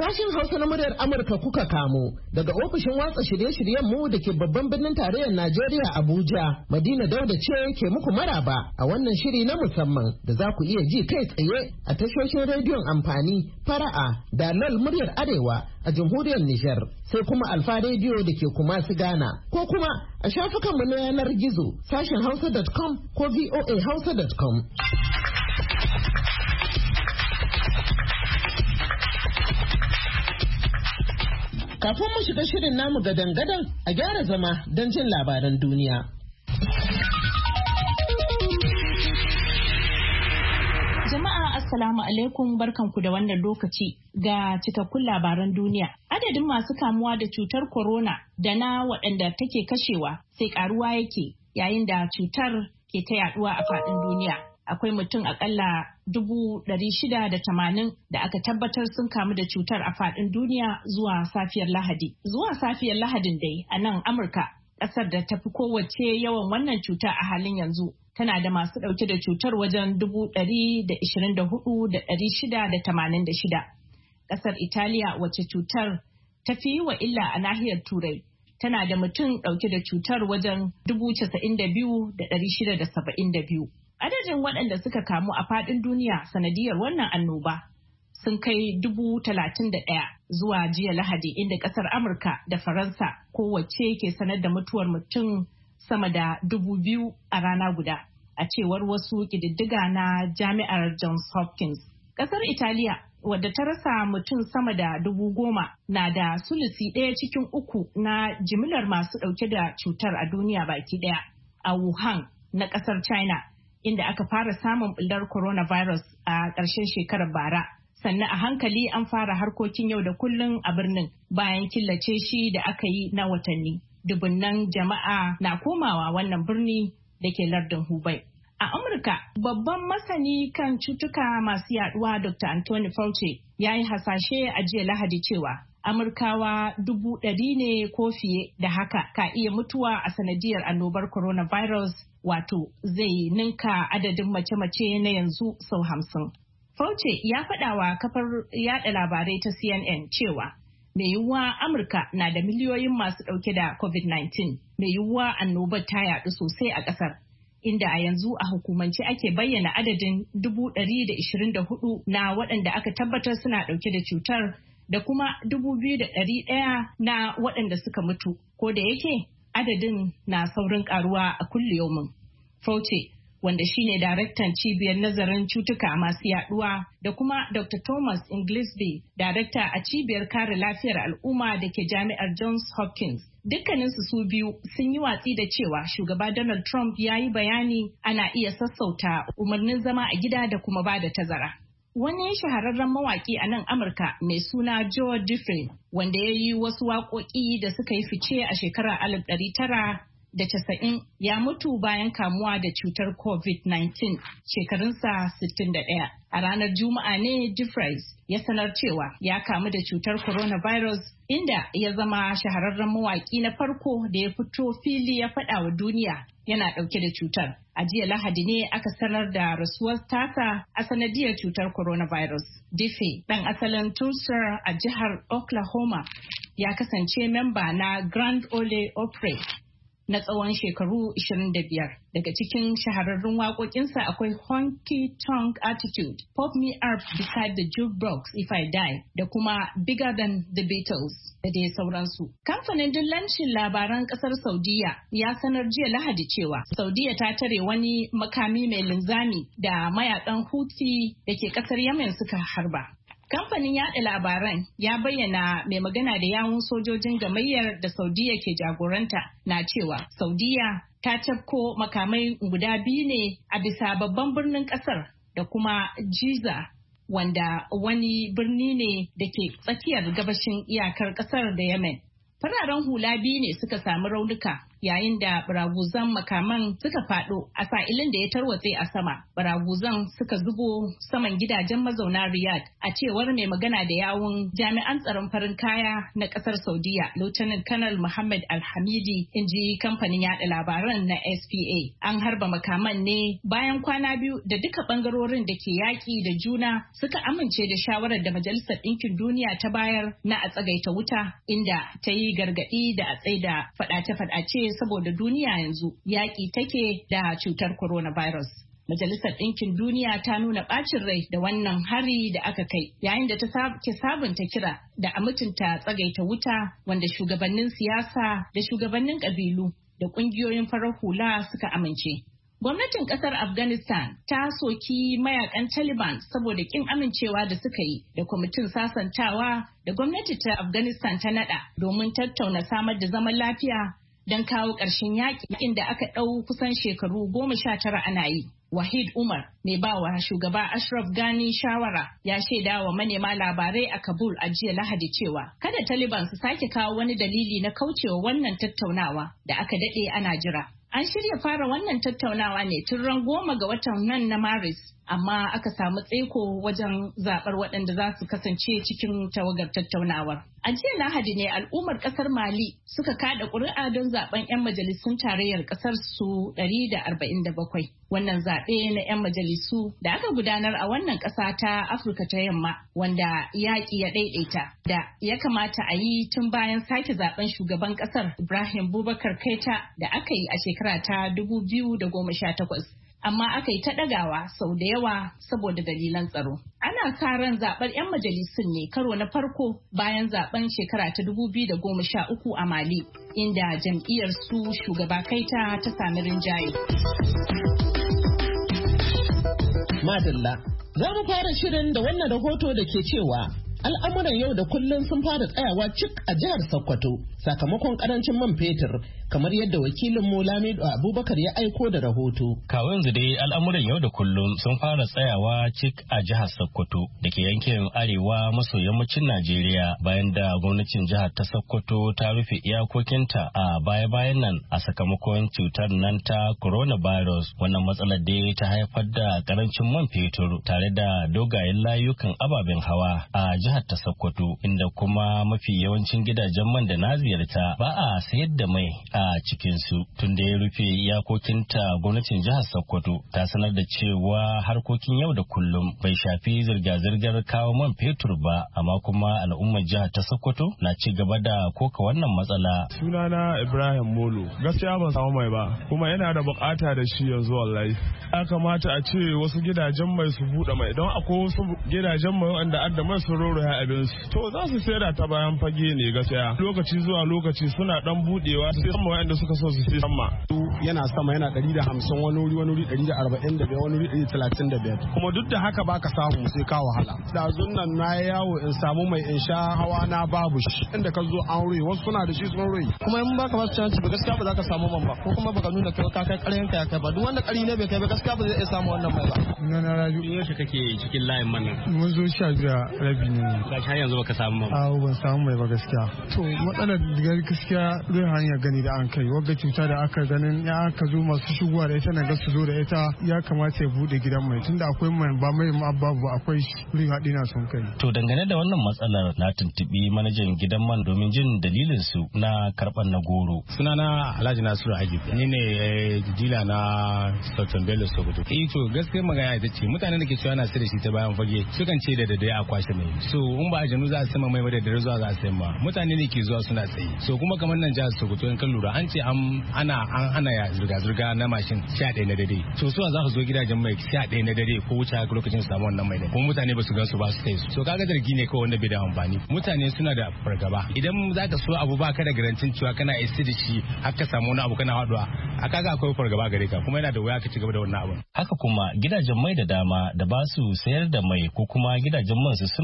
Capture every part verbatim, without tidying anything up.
Sashen Hausa na muryar Amurka kuka kamo daga ofishin watsa shirye-shiryen mu da ke babban birnin tarayyar Najeriya Abuja. Madina Dauda ce ke muku maraba a wannan shiri na musamman da za ku iya ji kai tsaye a tashoshin rediyon amfani Fara'a da Lal muryar Arewa a jamhuriyar Nijar, sai kuma Alfa rediyo da ke kuma su Ghana, ko kuma a shafukanmu na yanar gizo sashen hausa dot com ko voa hausa dot com. Kafin mu shiga shirin namu gadan-gadan a gyara zama don jin labaran duniya. Jama'a Assalamu alaikum, barkanku da wannan lokaci ga cikakkun labaran duniya. Adadin masu kamuwa da cutar corona da na waɗanda take kashewa sai karuwa yake yayin da cutar ke ta yaduwa a faɗin duniya. Akwai mutum akalla dubu ɗari shida da tamanin da aka tabbatar sun kamu da cutar a faɗin duniya zuwa safiyar Lahadi. Zuwa safiyar Lahadin dai a nan Amurka, ƙasar da tafi kowace yawan wannan cuta a halin yanzu, tana da masu ɗauke da cutar wajen dubu ɗari da ishirin da hudu da ɗari shida da tamanin da shida. Ƙasar Italiya wacce cutar ta fi yi wa illa a nahiyar Turai, tana da mutum ɗauke da cutar wajen dubu casa'in da biyu da ɗari shida da saba'in da biyu. Adadin waɗanda suka kamu a faɗin duniya sanadiyar wannan annoba sun kai dubu talatin da ɗaya zuwa jiya Lahadi, inda ƙasar Amurka da Faransa kowace ke sanar da mutuwar mutum sama da dubu biyu a rana guda, a cewar wasu ƙididdiga na Jami'ar Johns Hopkins. Ƙasar Italiya, wadda ta rasa mutum sama da dubu goma, na da sulusi ɗaya cikin uku na jimillar masu ɗauke da cutar a duniya baki ɗaya. A Wuhan na ƙasar China, inda aka fara samun bullar coronavirus a ƙarshen shekarar bara. Sannan a hankali an fara harkokin yau da kullum a birnin bayan killace shi da aka yi na watanni. Dubunnan jama'a na komawa wannan birni da ke lardin Hubei. A Amurka, babban masani kan cutuka masu yaduwa Doctor Anthony Fauci ya yi hasashe a jiya Lahadi cewa Amurkawa dubu ɗari ne ko fiye da haka ka iya mutuwa a sanadiyar annobar coronavirus, wato zai ninka adadin mace-mace na yanzu sau hamsin. Fauci ya faɗawa kafar yada labarai ta C N N cewa mai yiwuwa Amurka na da miliyoyin masu ɗauke da COVID nineteen, mai yiwuwa annobar ta yaɗu sosai a ƙasar, inda a yanzu a hukumance ake bayyana adadin dubu ɗari da ishirin da hudu na waɗanda aka tabbatar suna ɗauke da cutar da kuma dubu biyu da ɗari ɗaya na waɗanda suka mutu, ko da yake adadin na saurin ƙaruwa a kulle yaumin. Fauci, wanda shine daraktan cibiyar nazarin cutuka masu yaduwa, da kuma Doctor Thomas Inglesby, darakta a cibiyar kare lafiyar al'umma da ke jami'ar Johns Hopkins. Dukkaninsu su biyu sun yi watsi da cewa shugaba Donald Trump ya yi bayani ana iya sassauta umarnin zama a gida da kuma ba da tazara. Wani shahararren mawaƙi a nan Amurka mai suna Joe Diffie, wanda ya yi wasu waƙoƙi da suka yi fice a shekarar alif ɗari tara da casa'in, ya mutu bayan kamuwa da cutar COVID nineteen, shekarunsa sittin da ɗaya. A ranar Juma'a ne Jeffries ya sanar cewa ya kamu da cutar coronavirus, inda ya zama shahararren mawaƙi na farko da ya fito fili ya faɗa wa duniya yana ɗauke da cutar. A jiya Lahadi ne aka sanar da rasuwar tasa a sanadiyar cutar coronavirus. Diffie, ɗan asalin Tulsa a jihar Oklahoma, ya kasance memba na Grand Ole Opry na tsawon shekaru ishirin da biyar. Daga cikin shahararrun waƙoƙinsa akwai Honky Tonk Attitude, Pop Me Up Beside the Jukebox If I Die, da kuma Bigger Than the Beatles, da dai sauransu. Kamfanin dillancin labaran ƙasar Saudiya ya sanar jiya Lahadi cewa Saudiya ta tare wani makami mai linzami da mayakan Houthi da ke ƙasar Yemen suka harba. Kamfanin yaɗa labaran ya bayyana mai magana da yawun sojojin gamayyar da Saudiya ke jagoranta na cewa Saudiya ta tafko makamai guda biyu ne a bisa babban birnin kasar da kuma Jiza, wanda wani birni ne da ke tsakiyar gabashin iyakar kasar da Yemen. Fararen hula biyu ne suka sami raunuka yayin da baraguzan makaman suka faɗo a sa'ilin da ya tarwatse a sama. Baraguzan suka zubo saman gidajen mazauna Riyadh a cewar mai magana da yawun jami'an tsaron farin kaya na ƙasar Saudiya, Lieutenant Colonel Muhammad Al-Hamidi, in ji kamfanin yaɗa labaran na S P A. An harba makaman ne bayan kwana biyu da duka ɓangarorin da ke yaƙi da juna suka amince da shawarar da Majalisar Ɗinkin Duniya ta bayar na a tsagaita wuta, inda ta yi gargaɗi da a tsaida faɗace-faɗace saboda duniya yanzu yaƙi take da cutar coronavirus. Majalisar Ɗinkin Duniya ta nuna ɓacin rai da wannan hari da aka kai, yayin da ta ke sabunta kira da a mutunta tsagaita wuta wanda shugabannin siyasa da shugabannin ƙabilu da ƙungiyoyin farar hula suka amince. Gwamnatin ƙasar Afghanistan ta soki mayakan Taliban saboda ƙin amincewa da suka yi da kwamitin sasantawa da gwamnati ta Afghanistan ta naɗa domin tattauna samar da zaman lafiya don kawo ƙarshen yaƙin da aka ɗau kusan shekaru goma sha tara ana yi. Wahid Umar, mai bawa shugaba Ashraf Ghani shawara, ya shaida wa manema labarai a Kabul a jiya Lahadi cewa kada Taliban su sake kawo wani dalili na kaucewa wannan tattaunawa da aka daɗe ana jira. An shirya fara wannan tattaunawa ne tun ran goma ga watan nan na Maris, amma aka samu tsaiko wajen zaɓar waɗanda za su kasance cikin tawagar tattaunawar. A jiya Lahadi ne al'ummar ƙasar Mali suka kada ƙuri'a don zaɓen 'yan majalisun tarayyar ƙasar su ɗari da arba'in da bakwai. Wannan zaɓe na 'yan majalisu da aka gudanar a wannan ƙasa ta Afirka ta Yamma, wanda yaƙi ya ɗaiɗaita da ya kamata a yi tun bayan sake zaɓen shugaban ƙasar Ibrahim Boubacar Keita da aka yi a shekara ta dubu biyu da goma sha takwas. Amma aka yi ta ɗagawa sau da yawa saboda dalilan tsaro. Ana sa ran zaɓar 'yan majalisun ne karo na farko bayan zaɓen shekara ta dubu biyu da goma sha uku a Mali, inda jam'iyyar su shugaba Keita ta sami rinjaye. Madalla, za mu fara shirin da wannan rahoto da ke cewa al'amuran yau da kullum sun fara tsayawa cik a jihar Sokoto sakamakon karancin man fetur, kamar yadda wakilin mu Lamido Abubakar ya aiko da rahoto. Kawo yanzu dai al'amuran yau da kullum sun fara tsayawa cik a jihar Sokoto da ke yankin arewa maso yammacin Najeriya, bayan da gwamnatin jihar ta Sokoto ta rufe iyakokinta a baya-bayan nan a sakamakon cutar nan ta coronavirus. Wannan matsalar dai ta haifar da karancin man fetur tare da dogayen layukan ababen hawa a jihar ta Sokoto, inda kuma mafi yawancin gidajen man da na ziyarta ba a sayar da mai a cikinsu. Tun da ya rufe iyakokinta, gwamnatin jihar Sokoto ta sanar da cewa harkokin yau da kullum bai shafi zirga-zirgar kawo man fetur ba, amma kuma al'ummar jihar ta Sokoto na ci gaba da koka wannan matsala. Sunana Ibrahim Molo, gaskiya ban samu mai ba, kuma yana da bukata da shi yanzu wallahi. Ya kamata a ce wasu gidajen mai su buɗe mai, don akwai wasu gidajen mai wanda adda mai su roro ya abin su. To za su sayar ta bayan fage ne gaskiya. Lokaci zuwa lokaci suna dan buɗewa su sai wanda suka so su sai sama. Yana sama yana ɗari da hamsin, wani wuri wani wuri ɗari da arba'in da biyar, wani wuri ɗari da talatin da biyar. Kuma duk da haka baka samu sai ka wahala. Da zunnan na yawo in samu mai in sha hawa na babu shi. Inda ka zo an ruwe wasu suna da shi sun ruwe. Kuma in baka ba su canci ba gaskiya ba za ka samu man ba, ko kuma baka nuna kai ka kai ƙaryan ka ya kai ba. Duk wanda ƙari ne bai kai ba gaskiya ba zai iya samu wannan mai ba. Na na raju. Yaushe kake cikin layin man nan? Mun zo sha biya rabi ne. Gashi har yanzu baka samu man. A'a ban samu mai ba gaskiya. To matsalar gaskiya zai hanya gani da an kai wagga cuta da aka ganin ya aka zo masu shigowa da ita na ga su zo da ita ya kamata ya bude gidan mai, tunda akwai mai ba mai ma babu akwai wurin haɗi na sun kai. To dangane da wannan matsalar na tuntubi manajan gidan man domin jin dalilin su na karɓar na goro. Sunana Alhaji Nasiru Ajib, ni ne dila na Sultan Bello Sokoto. Eh to gaskiyar magana ita ce mutanen da ke cewa na sai da shi ta bayan fage sukan ce da dare a kwashe mai. So in ba a janu za a sama mai ba da dare zuwa za a sayi ma. Mutane ne ke zuwa suna tsaye. So kuma kamar nan jihar Sokoto in kan lura an ce an ana an ana ya zirga-zirga na mashin sha ɗaya na dare. So suwa za su zo gidajen mai sha ɗaya na dare ko wuce haka lokacin su samu wannan mai ne. Kuma mutane ba su gan su ba su kai su. So kaga zargi ne kawai wanda bai da amfani. Mutane suna da fargaba. Idan za ka so abu ba ka da garantin cewa kana isa da shi har ka samu wani abu kana haɗuwa. A kaga akwai fargaba gare ka kuma yana da wuya ka ci gaba da wannan abun. Haka kuma gidajen mai da dama da ba su sayar da mai ko kuma gidajen man su suna a rufe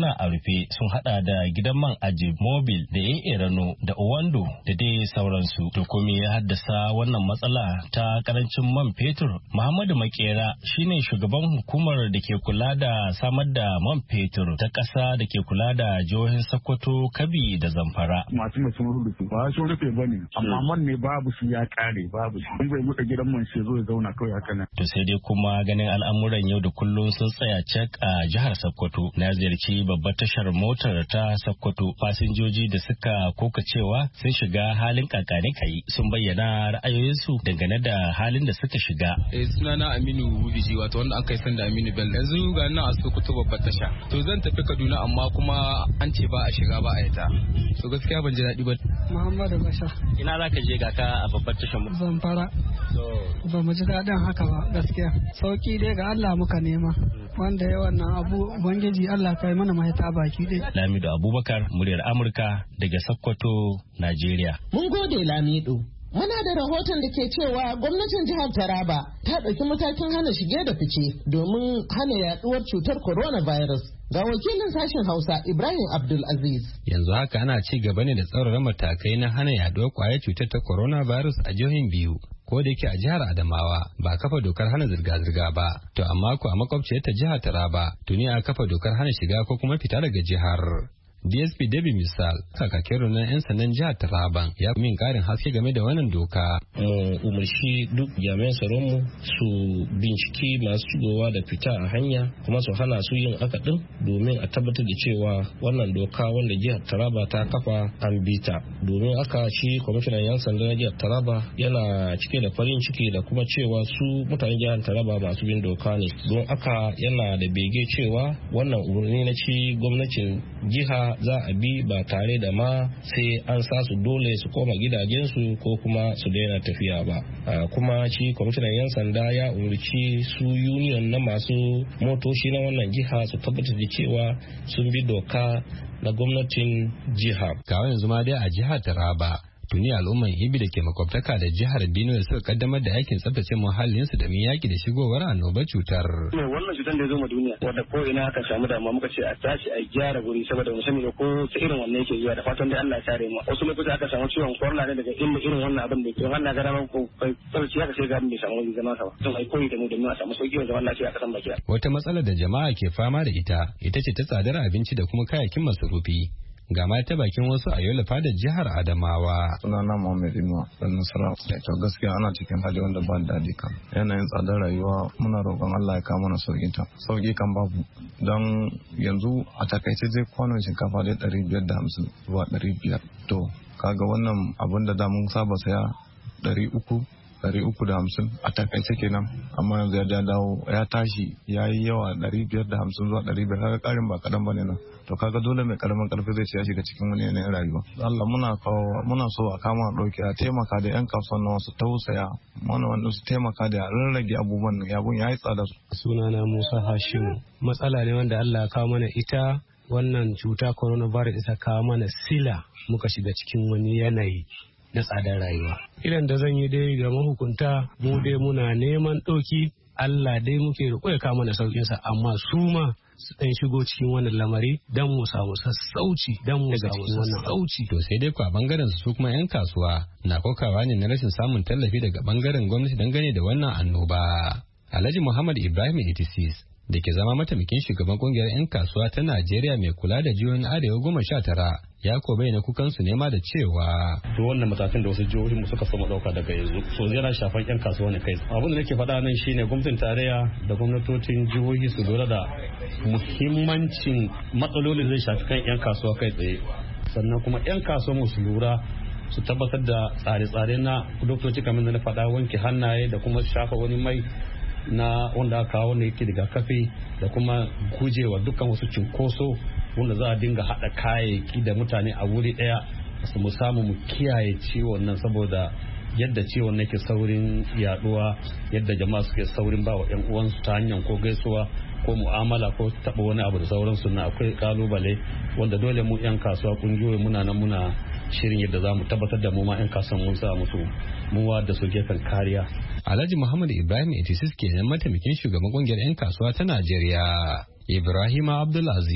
tafe sun hada da gidan man Ajib, Mobil da A Rano da Owando da dai sauransu. To kuma ya haddasa wannan matsala ta karancin man fetur? Muhammadu Makera shine shugaban hukumar da ke kula da samar da man fetur ta ƙasa da ke kula da jihohin Sokoto, Kabi da Zamfara. Masu mai sun rufe ba sun rufe bane, amma man ne babu su ya kare babu shi. In bai buɗe gidan man sai zo ya zauna kawai haka nan. To sai dai kuma ganin al'amuran yau da kullum sun tsaya cak a jihar Sokoto. Na ziyarci babbar tashar motar ta Sokoto. Fasinjoji da suka koka cewa sun shiga halin kakani kai sun bayyana ra'ayoyinsu dangane da halin da suka shiga. Eh sunana Aminu Hubiji wato wanda aka yi sanda Aminu Bello. Yanzu ga nan a Sokoto babbar tasha. To zan tafi Kaduna amma kuma an ce ba a shiga ba a yata. So gaskiya ban ji daɗi ba. Muhammadu Bashar. Ina za ka je ga ka a babbar tashar mu? Zamfara. Ba mu ji daɗin haka ba gaskiya. Sauki dai ga Allah muka nema. Wanda ya wannan abu Ubangiji Allah kai mana mahita baki dai. Lamido Abubakar, muryar Amurka daga Sokoto, Najeriya. Mun gode Lamido. Muna da rahoton da ke cewa gwamnatin jihar Taraba ta ɗauki matakin hana shige da fice domin hana yaduwar cutar coronavirus. Ga wakilin sashen Hausa Ibrahim Abdul Aziz. Yanzu haka ana ci gaba ne da tsaurara matakai na hana yaduwar kwayar cutar ta coronavirus a jihohin biyu. Ko da yake a jihar Adamawa ba kafa dokar hana zirga-zirga ba, to amma ko a makwabciyar ta jihar Taraba tuni a kafa dokar hana shiga ko kuma fita daga jihar. D S P Debi Misal, kakakin rundunar 'yan sandan jihar Taraban ya min karin haske game da wannan doka. Mu umarci duk jami'an tsaronmu su binciki masu shigowa da fita a hanya kuma su hana su yin haka din domin a tabbatar da cewa wannan doka wanda jihar Taraba ta kafa an bita. Domin haka shi kwamishinan 'yan sanda na jihar Taraba yana cike da farin ciki da kuma cewa su mutanen jihar Taraba masu bin doka ne. Don haka yana da bege cewa wannan umarni na ci gwamnatin jiha za a bi ba tare da ma sai an sa su dole su koma gidajensu ko kuma su daina tafiya ba. Kuma shi kwamishinan 'yan sanda ya umarci su union na masu motoci na wannan jiha su tabbatar da cewa sun bi doka na gwamnatin jiha. Kawai yanzu ma dai a jihar Taraba tuni al'umman Ibi da ke makwabtaka da jihar Benue suka kaddamar da aikin tsaftace muhallinsu da yaki da shigowar annobar cutar. Wannan cutar da ya zo ma duniya wadda ko ina aka samu damuwa muka ce a tashi a gyara guri saboda mu sani ko ta irin wannan yake zuwa da fatan dai Allah ya kare mu. Wasu lokuta aka samu ciwon corona ne daga inda irin wannan abin da ke wannan gara ma ko kai tsarki aka sai garin bai samu wani zama ba. Don ai koyi da mu da mu a samu sauki da wannan lafiya a kasan baki. Wata matsalar da jama'a ke fama da ita ita ce ta tsadar abinci da kuma kayayyakin masarufi. Ga ma ta bakin wasu a yola fadar jihar Adamawa. Sunana Muhammad Inuwa dan Nasara. To gaskiya ana cikin hali wanda ba daɗi kan. Yanayin tsadar rayuwa muna roƙon Allah ya kawo mana sauƙin ta. Sauƙi kan babu. Don yanzu a takaice zai kwanon shinkafa dai ɗari biyar da hamsin zuwa ɗari biyar. To kaga wannan abin da da mun saba saya ɗari uku ɗari uku da hamsin a takaice kenan amma yanzu ya dawo ya tashi ya yi yawa ɗari biyar da hamsin zuwa ɗari biyar kaga ƙarin ba kaɗan bane nan to kaga dole mai ƙaramin ƙarfi zai ce ya shiga cikin wani yanayin rayuwa Allah muna kawo muna so a kama ɗauki a taimaka da 'yan kasuwan nan su tausaya mana wanda su taimaka da rarrage abubuwan yabun ya yi tsada. Sunana Musa Hashimu matsala ne wanda Allah ya kawo mana ita wannan cuta coronavirus ita kawo mana sila muka shiga cikin wani yanayi na tsadar rayuwa. Idan da zan yi dai ga mahukunta mu dai muna neman ɗauki Allah dai muke roƙo ya kawo mana sauƙinsa amma su ma su ɗan shigo cikin wannan lamari don mu samu sassauci don mu samu sassauci. To sai dai kwa bangaren su kuma 'yan kasuwa na kokawa ne na rashin samun tallafi daga bangaren gwamnati dangane da wannan annoba. Alhaji Muhammad Ibrahim eighty-six da ke zama mataimakin shugaban kungiyar 'yan kasuwa ta Najeriya mai kula da jihohin Arewa goma sha tara ya ko bayyana kukansu nema da cewa to wannan matakan da wasu jihohin mu suka so mu dauka daga yanzu so yana shafan 'yan kasuwa ne kai abin da nake faɗa nan shine gwamnatin tarayya da gwamnatocin jihohi su lura da muhimmancin matsalolin zai shafi kan 'yan kasuwa kai tsaye sannan kuma 'yan kasuwa mu su lura su tabbatar da tsare-tsare na doktoci kamar da na faɗa wanke hannaye da kuma shafa wani mai na wanda aka kawo ne yake rigakafi da kuma gujewa dukkan wasu cinkoso wanda za a dinga haɗa kayayyaki da mutane a wuri ɗaya su mu samu mu kiyaye ciwon nan saboda yadda ciwon nan ke saurin yaduwa yadda jama'a suke saurin ba wa 'yan uwansu ta hanyar ko gaisuwa ko mu'amala ko taɓa wani abu da sauransu na akwai kalubale wanda dole mu 'yan kasuwa kungiyoyi muna nan muna shirin yadda za mu tabbatar da mu ma 'yan kasuwan mun sa musu muwa da su gefen kariya. Alhaji Muhammad Ibrahim eighty-six kenan mataimakin shugaban kungiyar 'yan kasuwa ta Najeriya. Ibrahim Abdulaziz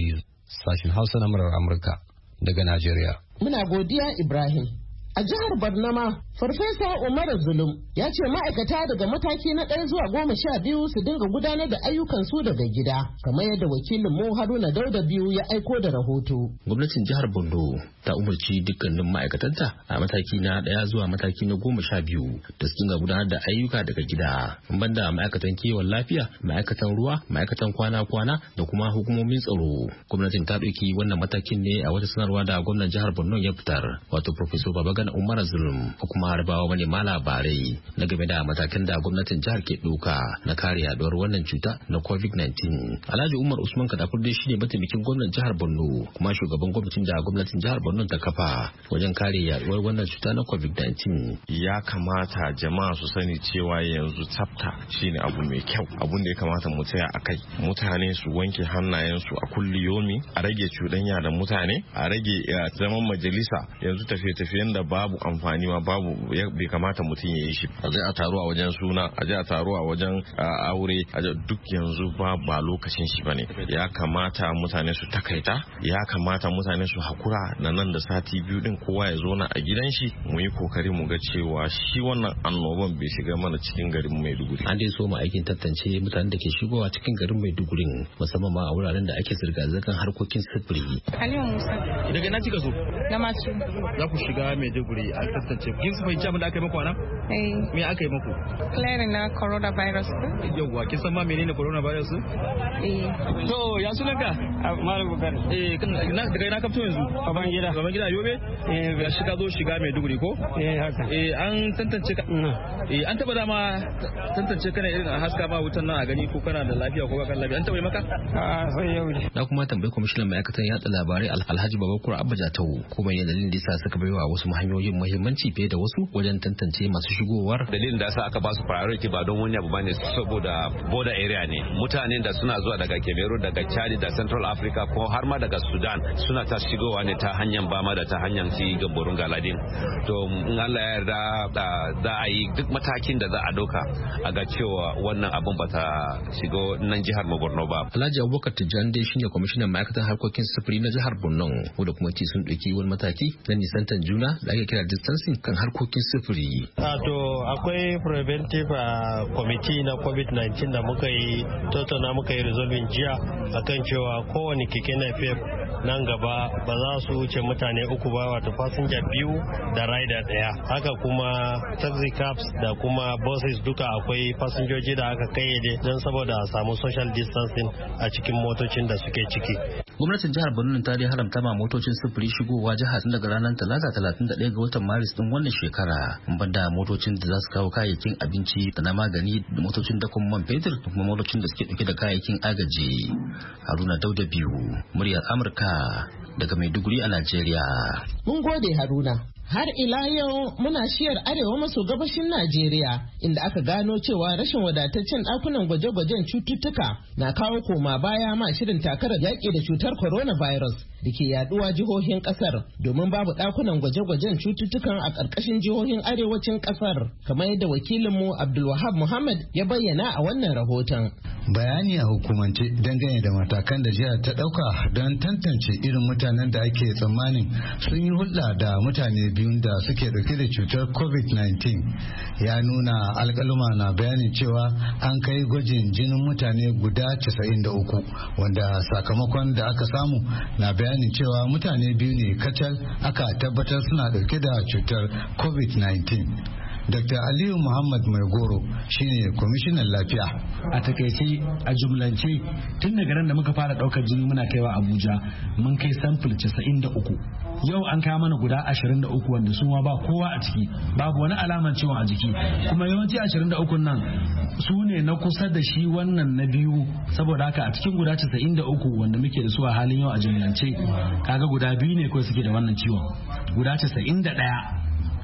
sashin Hausa na murar Amurka daga Najeriya. Muna godiya Ibrahim. A jihar Barnama, Farfesa Umar Zulum ya ce ma'aikata daga mataki na ɗaya zuwa goma sha biyu su dinga gudanar da ayyukansu daga gida, kamar yadda wakilin mu Haruna Dauda biyu ya aiko da rahoto. Gwamnatin jihar Borno ta umarci dukkanin ma'aikatanta a mataki na ɗaya zuwa mataki na goma sha biyu da su dinga gudanar da ayyuka daga gida, banda ma'aikatan kiwon lafiya, ma'aikatan ruwa, ma'aikatan kwana-kwana da kuma hukumomin tsaro. Gwamnatin ta ɗauki wannan matakin ne a wata sanarwa da gwamnan jihar Borno ya fitar, wato Professor Babagan Umar Zulum, kuma harbawa manema labarai na game da matakan da gwamnatin jihar ke ɗauka na kare yaduwar wannan cuta na covid nineteen. Alhaji Umar Usman Kadakur dai shine mataimakin gwamnan jihar Borno kuma shugaban gwamnatin da gwamnatin jihar Borno ta kafa wajen kare yaduwar wannan cuta na covid nineteen. Ya kamata jama'a su sani cewa yanzu tsafta shine abu mai kyau, abun da ya kamata mu tsaya a kai. Mutane su wanke hannayensu a kulli yomi, a rage cuɗanya da mutane, a rage zaman majalisa. Yanzu tafiye-tafiyen da babu amfani ma babu, bai kamata mutum ya yi shi. A je a taro a wajen suna, a je a taro a wajen aure, a duk yanzu ba ba lokacin shi bane. Ya kamata mutane su takaita, ya kamata mutane su hakura na nan da sati biyu din kowa ya zo na a gidan shi, mu yi kokari mu ga cewa shi wannan annoban bai shiga mana cikin garin Maiduguri. An dai so mu aikin tantance mutanen da ke shigowa cikin garin Maiduguri, musamman ma a wuraren da ake zirga-zirgar harkokin sufuri. Aliyu Musa. Daga ina kika zo? Na Matu. Za ku shiga Maiduguri a tantance. Kin su fahimci abin da aka yi muku ana? Eh. Me aka yi muku? Clearing na coronavirus. Yawwa, kin san ma menene coronavirus? Eh. To, ya sunan ka? Malam Bukar. Eh, daga ina ka fito yanzu? Baban gida. Baban gida Yobe? Eh, ya shiga zo shiga Maiduguri ko? Eh, haka. Eh, an tantance ka. Eh, an taba dama tantance kana irin a haska ma wutan nan a gani ko kana da lafiya ko baka lafiya. An taba maka? A sai yau ne. Na kuma tambayi kwamishinan ma'aikatan yatsa labarai Alhaji Babakura Abba Jatau ko mai dalilin da yasa suka baiwa wasu hanyoyin muhimmanci fiye da wasu wajen tantance masu shigowar. Dalilin da yasa aka ba su priority ba don wani abu bane, saboda border area ne. Mutanen da suna zuwa daga Cameroon, daga Chad da Central Africa ko har ma daga Sudan suna ta shigowa ne ta hanyar Bama da ta hanyar ci Gamborun Galadin. To in Allah ya yarda za a yi duk matakin da za a doka a ga cewa wannan abun ba ta shigo nan jihar Borno ba. Alhaji Abubakar Tijjani dai shine kwamishinan ma'aikatan harkokin sufuri na jihar Borno, wanda kuma ci sun ɗauki wani mataki na nisantan juna da ake kira distancing kan harkokin sufuri. To akwai preventive committee na covid nineteen da muka yi tattauna muka yi resolving jiya akan cewa kowane keke napep nan gaba ba za su wuce mutane uku ba, wato fasinja biyu da rider daya. Haka kuma taxi cabs da kuma buses duka akwai fasinjoji da aka kayyade don saboda a samu social distancing a cikin motocin da suke ciki. Gwamnatin jihar Borno ta dai haramta ma motocin sufuri shigowa jihar tun daga ranar talata talatin da ɗaya ga watan Maris din wannan shekara, banda motocin da za su kawo kayayyakin abinci da na magani da motocin dakon man fetur da kuma motocin da suke ɗauke da kayayyakin agaji. Haruna Dauda biyu, muryar Amurka daga Maiduguri a Najeriya. Mun gode Haruna. Har ila yau muna shiyar arewa maso gabashin Najeriya inda aka gano cewa rashin wadataccen ɗakunan gwaje-gwajen cututtuka na kawo koma baya ma shirin takarar yaƙi da cutar coronavirus da ke yaduwa jihohin ƙasar, domin babu ɗakunan gwaje-gwajen cututtukan a ƙarƙashin jihohin arewacin ƙasar, kamar yadda wakilinmu Abdulwahab Muhammad ya bayyana a wannan rahoton. Bayani a hukumance dangane da matakan da jihar ta ɗauka don tantance irin mutanen da ake tsammanin sun yi hulɗa da mutane biyun da suke dauke da cutar covid nineteen ya nuna alkaluma na bayanin cewa an kai gwajin jinin mutane guda casa'in da uku, wanda sakamakon da aka samu na bayanin cewa mutane biyu ne kacal aka tabbatar suna dauke da cutar covid nineteen. Doctor Aliyu Muhammad Maigoro shine kwamishinan lafiya. A takaice a jumlance tun daga ran da muka fara daukar jini muna kaiwa Abuja mun kai sample casa'in da uku. Yau an kawo mana guda ashirin da uku wanda su ma ba kowa a ciki, babu wani alaman ciwon a jiki. Kuma yawanci ashirin da uku nan su ne na kusa da shi wannan na biyu, saboda haka a cikin guda casa'in da uku wanda muke da su a halin yau a jumlance kaga guda biyu ne kawai suke da wannan ciwon. Guda casa'in da ɗaya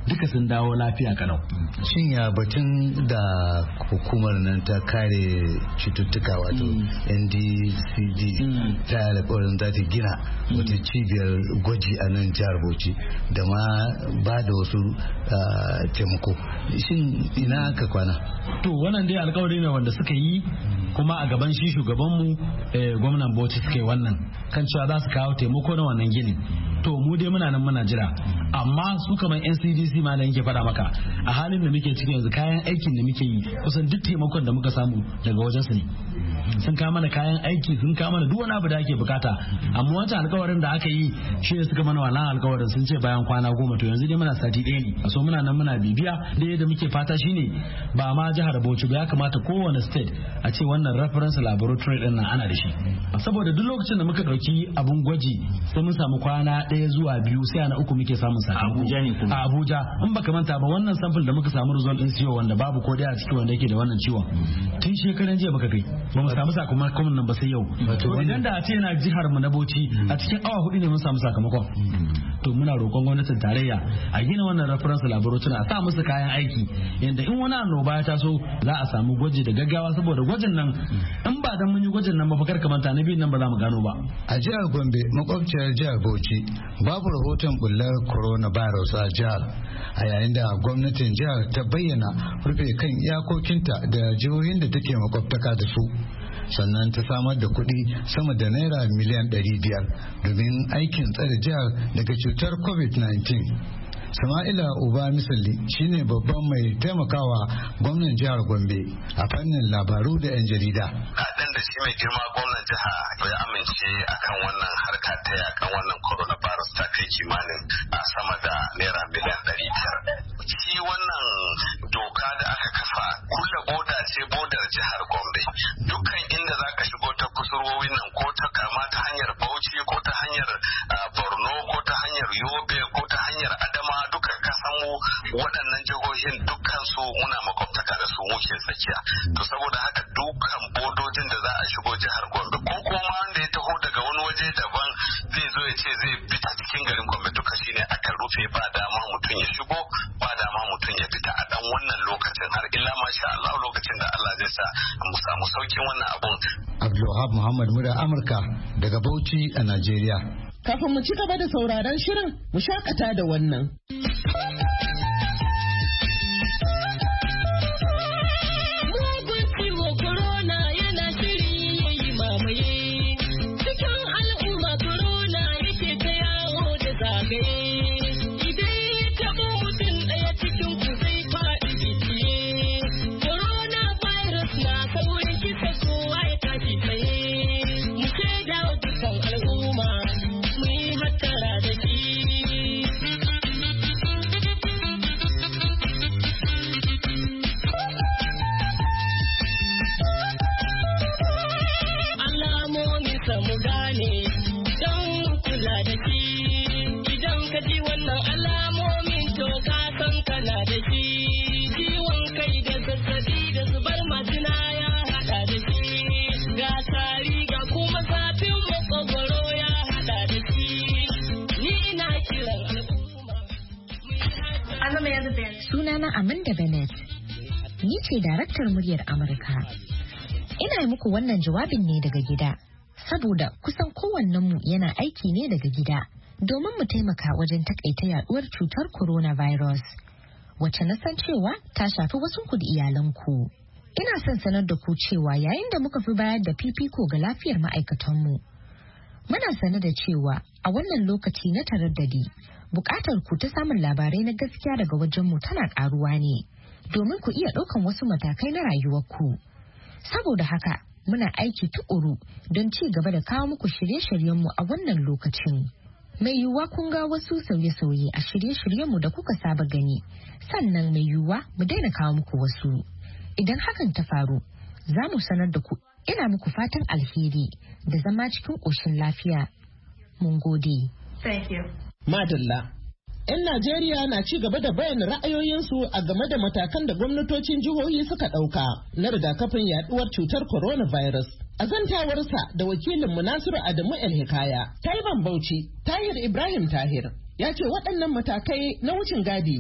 duka sun dawo lafiya kalau. Shin ya batun da hukumar nan ta kare cututtuka wato N D C D ta yi alƙawarin za ta gina wata cibiyar gwaji a nan jihar Bauchi da ma ba da wasu taimako. Shin ina ka kwana? To wannan dai alƙawari ne wanda suka yi kuma a gaban shi shugabanmu gwamnan Bauchi suka yi wannan kan cewa za su kawo taimako na wannan ginin. To mu dai muna nan muna jira, amma su kamar N C D C ma da yake faɗa maka a halin da muke ciki yanzu kayan aikin da muke yi kusan duk taimakon da muka samu daga wajen su ne. Sun kawo mana kayan aiki, sun kawo mana duk wani abu da ake bukata, amma wancan alkawarin da aka yi shi ne suka mana wannan alkawarin sun ce bayan kwana goma, to yanzu dai muna sati ɗaya ne. So muna nan muna bibiya da yadda muke fata shine ba ma jihar Bauchi ba, ya kamata kowane state a ce wannan reference laboratory din nan ana da shi, saboda duk lokacin da muka dauki abun gwaji sai mun samu kwana ɗaya zuwa biyu sai ana uku muke samun sakamako a Abuja. In baka manta ba wannan sample da muka samu result din ciwo wanda babu ko daya a ciki wanda yake da wannan ciwon tun shekaran jiya baka kai ba mu samu sakamakon nan ba sai yau. To idan da a ce yana jihar mu na Bauchi a cikin awa hudu ne mun samu sakamakon. To muna roƙon gwamnatin tarayya a gina wannan reference laboratory a sa musu kayan aiki yanda in wani annoba ya taso za a samu gwaji da gaggawa, saboda gwajin nan in ba dan mun yi gwajin nan ba fakar kamanta na biyun nan ba za mu gano ba. A jihar Gombe makwabciyar jihar Bauchi babu rahoton bullar coronavirus a jihar, a yayin da gwamnatin jihar ta bayyana rufe kan iyakokinta da jihohin da take makwabtaka da su, sannan ta samar da kuɗi sama da naira miliyan ɗari biyar domin aikin tsare jihar daga cutar covid nineteen. Sama'ila Uba Misali shine babban mai taimakawa gwamnan jihar Gombe a fannin labaru da 'yan jarida. Haɗin da shi mai girma gwamnan jiha ya amince akan wannan harka ta yakan wannan coronavirus ta kai kimanin a sama da naira miliyan ɗari biyar. Shi wannan doka da aka kafa kulle boda ce bodar jihar Gombe. Dukkan inda za ka shigo ta kusurwowin nan ko ta kama ta hanyar Bauchi ko ta hanyar Borno ko ta hanyar Yobe ko ta hanyar Adama duka ka samu waɗannan jihohin dukkan su muna makwabtaka da su muke tsakiya. To saboda haka dukkan bodojin da za a shigo jihar Gombe ko kuma wanda ya taho daga wani waje daban zai zo ya ce zai bi ta cikin garin Gombe duka shine aka rufe, ba dama mutum ya shigo ba dama mutum ya fita a dan wannan lokacin har illa masha Allah lokacin da Allah zai sa mu samu saukin wannan abun. Abdulwahab Muhammad Mura Amurka daga Bauchi a Najeriya. Kafin mu ci gaba da sauraron shirin mu shakata da wannan. Sunana Amanda Bennett, ni ce daraktar muryar Amurka. Ina yi muku wannan jawabin ne daga gida, saboda kusan kowannenmu yana aiki ne daga gida domin mu taimaka wajen takaita yaduwar cutar coronavirus, wacce na san cewa ta shafi wasu ku da iyalanku. Ina son sanar da ku cewa yayin da muka fi bayar da fifiko ga lafiyar ma'aikatanmu, muna sanar da cewa a wannan lokaci na taraddadi bukatar ku ta samun labarai na gaskiya daga wajenmu tana karuwa ne domin ku iya ɗaukan wasu matakai na rayuwarku. Saboda haka muna aiki tuƙuru don ci gaba da kawo muku shirye-shiryenmu a wannan lokacin. Mai yiwuwa kun ga wasu sauye-sauye a shirye-shiryenmu da kuka saba gani, sannan mai yiwuwa mu daina kawo muku wasu. Idan hakan ta faru, za mu sanar da ku. Ina muku fatan alheri da zama cikin ƙoshin lafiya. Mun gode. Thank you. Madalla. 'Yan Najeriya na ci gaba da bayyana ra'ayoyinsu a game da matakan da gwamnatocin jihohi suka ɗauka na rigakafin yaduwar cutar coronavirus. A zantawarsa da wakilin Nasiru Adamu El Hikaya, Taiban Bauchi, Tahir Ibrahim Tahir, ya ce waɗannan matakai na wucin gadi ne.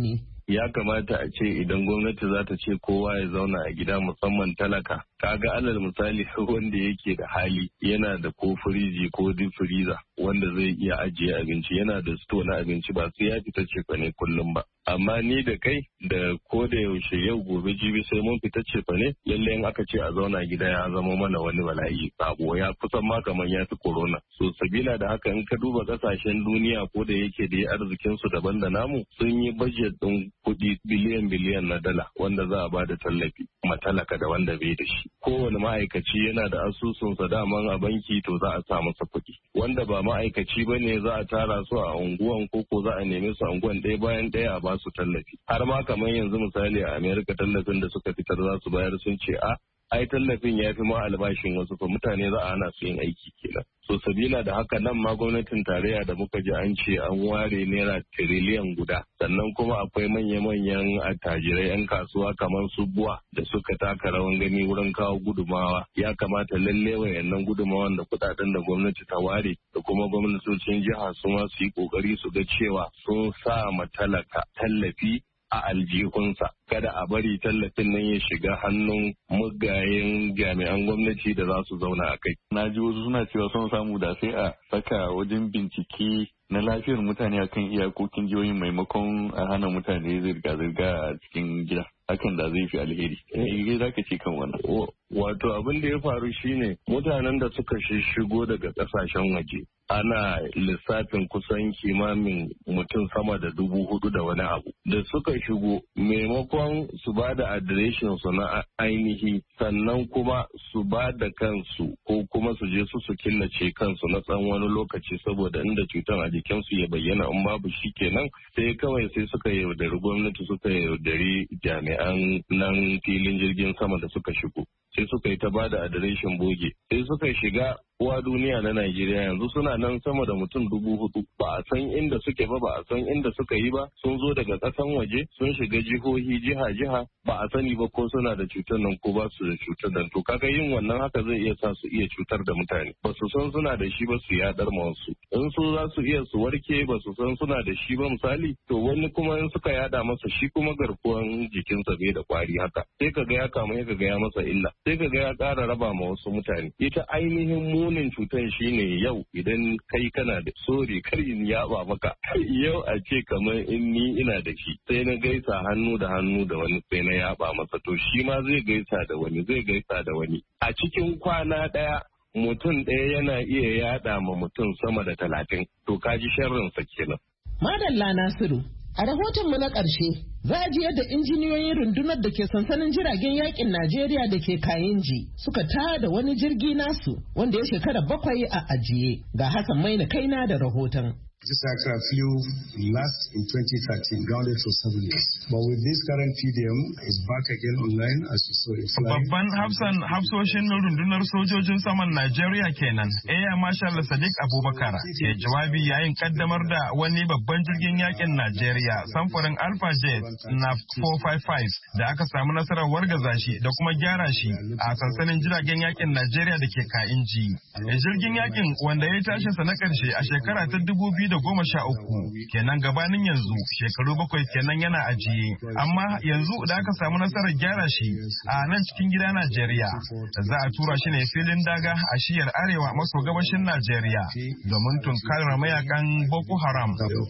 ya kamata a ce idan gwamnati za ta ce kowa ya zauna a gida musamman talaka, kaga alal misali wanda yake da hali yana da ko firiji ko deep freezer wanda zai iya ajiye abinci, yana da sto na abinci, ba sai ya fita cefa ne kullum ba. Amma ni da kai da ko da yaushe yau gobe jibi sai mun fita cefa ne, lalle in aka ce a zauna gida ya zama mana wani bala'i sabo, ya kusan ma kamar ya fi corona. So sabila da haka in ka duba kasashen duniya ko da yake da arzikin su daban da namu, sun yi budget din kuɗi biliyan biliyan na dala wanda za a bada tallafi matalaka da wanda bai da shi. Kowane ma'aikaci yana da asusunsa daman a banki, to za a sa masa kuɗi. Wanda ba ma'aikaci ba ne za a tara su a unguwan ko ko za a neme su a unguwan ɗaya bayan ɗaya a ba su tallafi. Har ma kamar yanzu misali a Amerika tallafin da suka fitar za su bayar sun ce a ai tallafin ya fi ma albashin wasu, fa mutane za a hana su yin aiki kenan. So sabila da haka nan ma gwamnatin tarayya da muka ji an ce an ware naira tiriliyan guda, sannan kuma akwai manya-manyan attajirai 'yan kasuwa kamar su buwa da suka taka rawan gani wurin kawo gudumawa. Ya kamata lalle wayannan gudumawan da kudaden da gwamnati ta ware da kuma gwamnatocin jiha su ma su yi kokari su ga cewa sun sa ma talaka tallafi a aljihunsa, kada a bari tallafin nan ya shiga hannun mugayen jami'an gwamnati da za su zauna a kai. Na ji wasu suna cewa sun samu da sai a saka wajen bincike na lafiyar mutane akan iyakokin jihohin maimakon a hana mutane zirga-zirga a cikin gida. Hakan da zai fi alheri. Eh za ka ce kan wannan. Wato abin da ya faru shine mutanen da suka shigo daga kasashen waje ana lissafin kusan kimamin mutum sama da dubu hudu da wani abu da suka shigo, maimakon su ba da adireshin su na ainihi sannan kuma su ba da kansu ko kuma su je su su killace kansu na tsawon wani lokaci saboda inda cutar a jikinsu ya bayyana, in babu shi kenan sai kawai sai suka yaudari gwamnati, suka yaudari jami'an nan filin jirgin sama da suka shigo, sai suka yi ta ba da adireshin boge, sai suka shiga uwa duniya na Najeriya. Yanzu suna nan sama da mutum dubu hudu, ba a san inda suke ba, ba a san inda suka yi ba, sun zo daga kasan waje sun shiga jihohi jiha jiha, ba a sani ba ko suna da cutar nan ko ba su da cutar nan. To kaga yin wannan haka zai iya sa su iya cutar da mutane, ba su san suna da shi ba su yadar ma wasu, in su za su iya su warke ba su san suna da shi ba misali, to wani kuma in suka yada masa shi kuma garkuwan jikinsa bai da kwari haka, sai kaga ya kama ya kaga ya masa illa, sai kaga ya kara raba ma wasu mutane. Ita ainihin munin cutar shine yau idan kai kana da sori kar in yaba maka, yau a ce kamar in ni ina da shi sai na gaisa hannu da hannu da wani sai na yaba masa, to shi ma zai gaisa da wani zai gaisa da wani a cikin kwana daya mutum ɗaya yana iya yada ma mutum sama da talatin, to kaji sharrinsa kenan. Madalla Nasiru, a rahotonmu na ƙarshe za a ji yadda injiniyoyin rundunar da ke sansanin jiragen yakin Najeriya da ke Kayinji suka tada wani jirgi nasu wanda ya shekara bakwai a ajiye. Ga Hassan Maina Kaina da rahoton. This aircraft flew last in twenty thirteen, grounded for seven years. But with this current T D M, it's back again online as you saw it flying. Babban hafsan hafsoshin rundunar sojojin saman Najeriya kenan, Air Marshal Sadiq Abubakar, ke jawabi yayin kaddamar da wani babban jirgin yakin Najeriya samfurin Alpha Jet na four fifty-five da aka samu nasarar wargaza shi da kuma gyara shi a sansanin jiragen yakin Najeriya da ke Kayinji. Jirgin yakin wanda ya tashi sa na karshe a shekara ta dubu biyu da goma sha uku kenan gabanin yanzu shekaru bakwai kenan yana ajiye, amma yanzu da aka samu nasarar gyara shi a nan cikin gida Najeriya za a tura shi ne filin daga a shiyar arewa maso gabashin Najeriya domin tunkarar mayakan Boko Haram.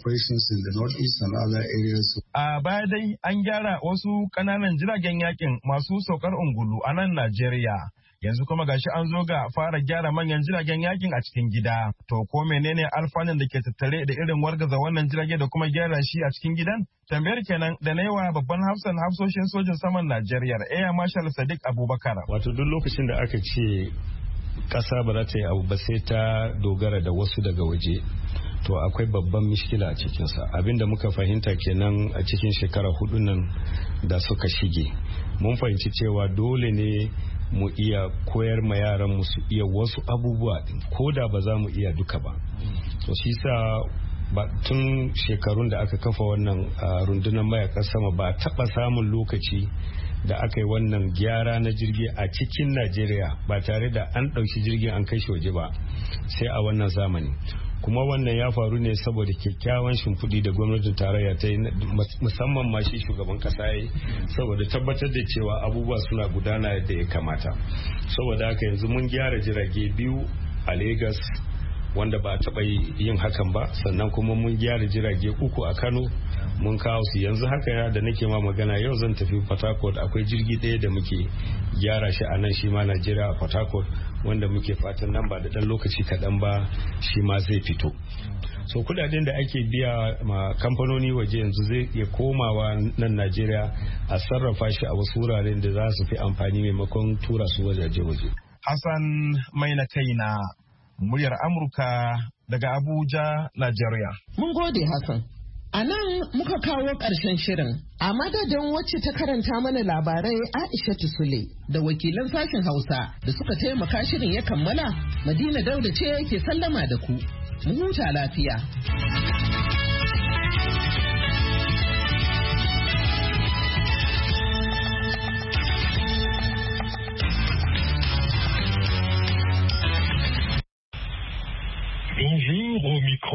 A baya dai an gyara wasu kananan jiragen yakin masu saukar ungulu a nan Najeriya. Yanzu kuma gashi an zo ga fara gyara manyan jiragen yakin a cikin gida. To ko menene alfanun da ke tattare da irin wargaza wannan jirage da kuma gyara shi a cikin gidan? Tambayar kenan da na yi wa babban hafsan hafsoshin sojin saman Najeriya Air Marshal Sadiq Abubakar. Wato duk lokacin da aka ce ƙasa ba za ta yi abu ba sai ta dogara da wasu daga waje. To akwai babban mishkila a cikinsa. Abinda muka fahimta kenan a cikin shekara hudu nan da suka shige. Mun fahimci cewa dole ne mu iya koyar ma yaran mu su iya wasu abubuwa din ko da ba za mu iya duka ba. To shi sa ba tun shekarun da aka kafa wannan rundunar mayakan sama ba taba samun lokaci da aka yi wannan gyara na jirgi a cikin Najeriya ba tare da an ɗauki jirgin an kai shi waje ba sai a wannan zamani. kuma wannan ya faru ne saboda kyakkyawan shimfiɗi da gwamnatin tarayya ta yi musamman ma shi shugaban kasa ya saboda tabbatar da cewa abubuwa suna gudana yadda ya kamata. Saboda haka yanzu mun gyara jirage biyu a Lagos wanda ba a taɓa yin hakan ba, sannan kuma mun gyara jirage uku a Kano mun kawo su yanzu haka da nake ma magana yau zan tafi Port Harcourt, akwai jirgi ɗaya da muke gyara shi a nan shi ma Najeriya a Port Harcourt wanda muke fatan nan ba da ɗan lokaci kaɗan ba shi ma zai fito. So kudaden da ake biya ma kamfanoni waje yanzu zai iya komawa nan Najeriya a sarrafa shi a wasu wuraren da za su fi amfani maimakon tura su wajaje waje. Hassan mai na kaina, muryar Amurka daga Abuja, Najeriya. Mun gode Hassan. A nan muka kawo ƙarshen shirin, a madadin wacce ta karanta mana labarai Aisha Sule da wakilan sashen Hausa da suka taimaka shirin ya kammala, Madina Dauda ce ke sallama da ku. Mu huta lafiya. Bonjour au micro.